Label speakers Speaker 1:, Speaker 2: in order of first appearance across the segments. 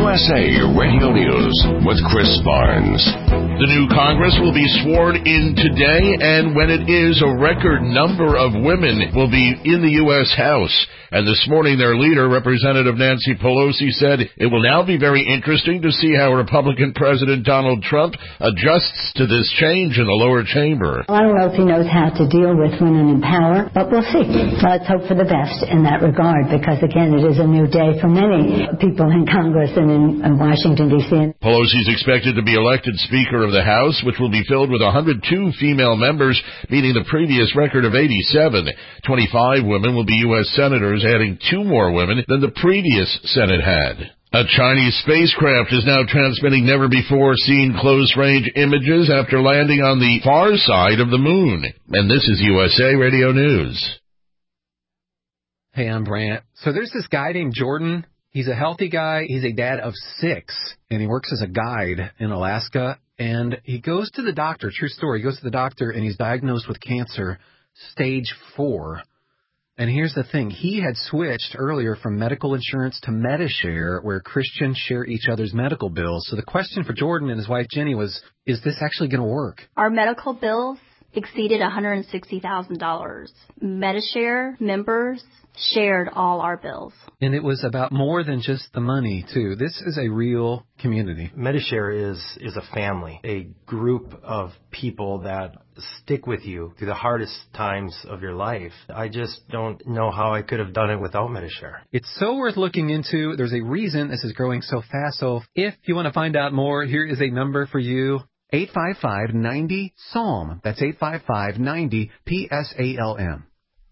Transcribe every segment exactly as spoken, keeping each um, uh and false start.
Speaker 1: S A Radio News with Chris Barnes. The new Congress will be sworn in today, and when it is, a record number of women will be in the U S House. And this morning, their leader, Representative Nancy Pelosi, said it will now be very interesting to see how Republican President Donald Trump adjusts to this change in the lower chamber.
Speaker 2: I don't know if he knows how to deal with women in power, but we'll see. Let's hope for the best in that regard, because, again, it is a new day for many people in Congress and in, in Washington, D C
Speaker 1: Pelosi is expected to be elected Speaker of the House, which will be filled with one hundred two female members, beating the previous record of eighty-seven. twenty-five women will be U S Senators, adding two more women than the previous Senate had. A Chinese spacecraft is now transmitting never-before-seen close-range images after landing on the far side of the moon. And this is U S A Radio News.
Speaker 3: Hey, I'm Brant. So there's this guy named Jordan. He's a healthy guy. He's a dad of six, and he works as a guide in Alaska. And he goes to the doctor, true story, he goes to the doctor, and he's diagnosed with cancer, stage four. And here's the thing. He had switched earlier from medical insurance to Medishare, where Christians share each other's medical bills. So the question for Jordan and his wife Jenny was, is this actually going to work?
Speaker 4: Our medical bills exceeded one hundred sixty thousand dollars. Medishare members shared all our bills.
Speaker 3: And it was about more than just the money, too. This is a real community.
Speaker 5: Medishare is is a family, a group of people that stick with you through the hardest times of your life. I just don't know how I could have done it without Medishare.
Speaker 3: It's so worth looking into. There's a reason this is growing so fast. So if you want to find out more, here is a number for you. eight five five, nine zero, S A L M. That's eight five five, nine zero, P S A L M.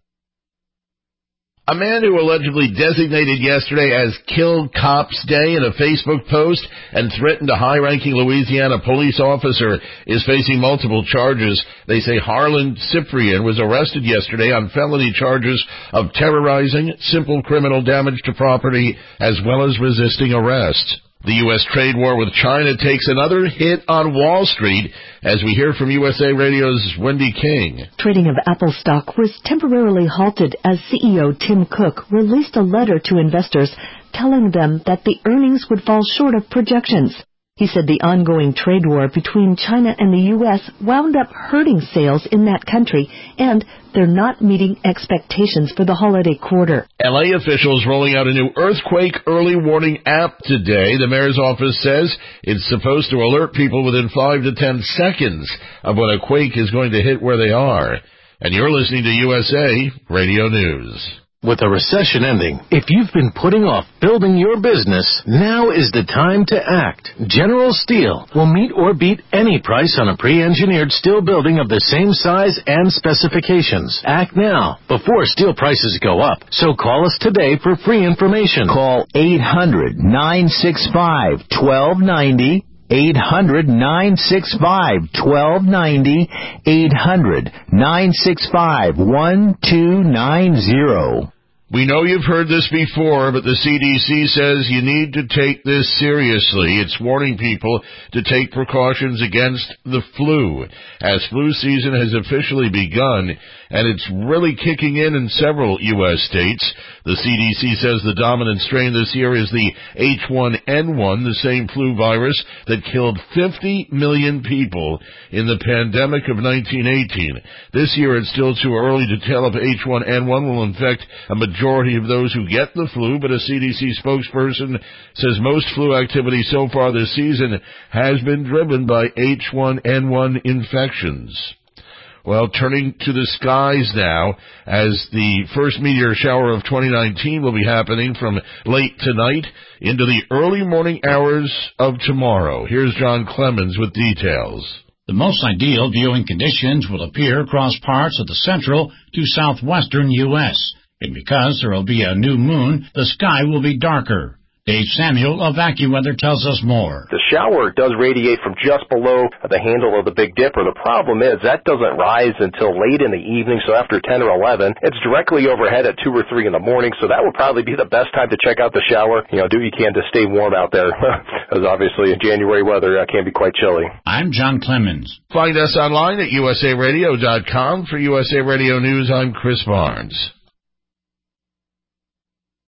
Speaker 1: A man who allegedly designated yesterday as Kill Cops Day in a Facebook post and threatened a high-ranking Louisiana police officer is facing multiple charges. They say Harlan Cyprian was arrested yesterday on felony charges of terrorizing, simple criminal damage to property, as well as resisting arrest. The U S trade war with China takes another hit on Wall Street, as we hear from U S A Radio's Wendy King.
Speaker 6: Trading of Apple stock was temporarily halted as C E O Tim Cook released a letter to investors telling them that the earnings would fall short of projections. He said the ongoing trade war between China and the U S wound up hurting sales in that country, and they're not meeting expectations for the holiday quarter.
Speaker 1: L A officials rolling out a new earthquake early warning app today. The mayor's office says it's supposed to alert people within five to ten seconds of when a quake is going to hit where they are. And you're listening to U S A Radio News.
Speaker 7: With a recession ending, if you've been putting off building your business, now is the time to act. General Steel will meet or beat any price on a pre-engineered steel building of the same size and specifications. Act now, before steel prices go up. So call us today for free information.
Speaker 8: Call eight hundred, nine six five, one two nine zero. eight hundred, nine six five, one two nine zero. eight hundred, nine six five, one two nine zero.
Speaker 1: We know you've heard this before, but the C D C says you need to take this seriously. It's warning people to take precautions against the flu, as flu season has officially begun, and it's really kicking in in several U S states. The C D C says the dominant strain this year is the H one N one, the same flu virus that killed fifty million people in the pandemic of nineteen eighteen. This year it's still too early to tell if H one N one will infect a majority of those who get the flu, but a C D C spokesperson says most flu activity so far this season has been driven by H one N one infections. Well, turning to the skies now, as the first meteor shower of twenty nineteen will be happening from late tonight into the early morning hours of tomorrow. Here's John Clemens with details.
Speaker 9: The most ideal viewing conditions will appear across parts of the central to southwestern U S, and because there will be a new moon, the sky will be darker. Dave Samuel of AccuWeather tells us more.
Speaker 10: The shower does radiate from just below the handle of the Big Dipper. The problem is that doesn't rise until late in the evening, so after ten or eleven. It's directly overhead at two or three in the morning, so that would probably be the best time to check out the shower. You know, do what you can to stay warm out there, because obviously in January weather uh, can be quite chilly.
Speaker 9: I'm John Clemens.
Speaker 1: Find us online at U S A radio dot com. For U S A Radio News, I'm Chris Barnes.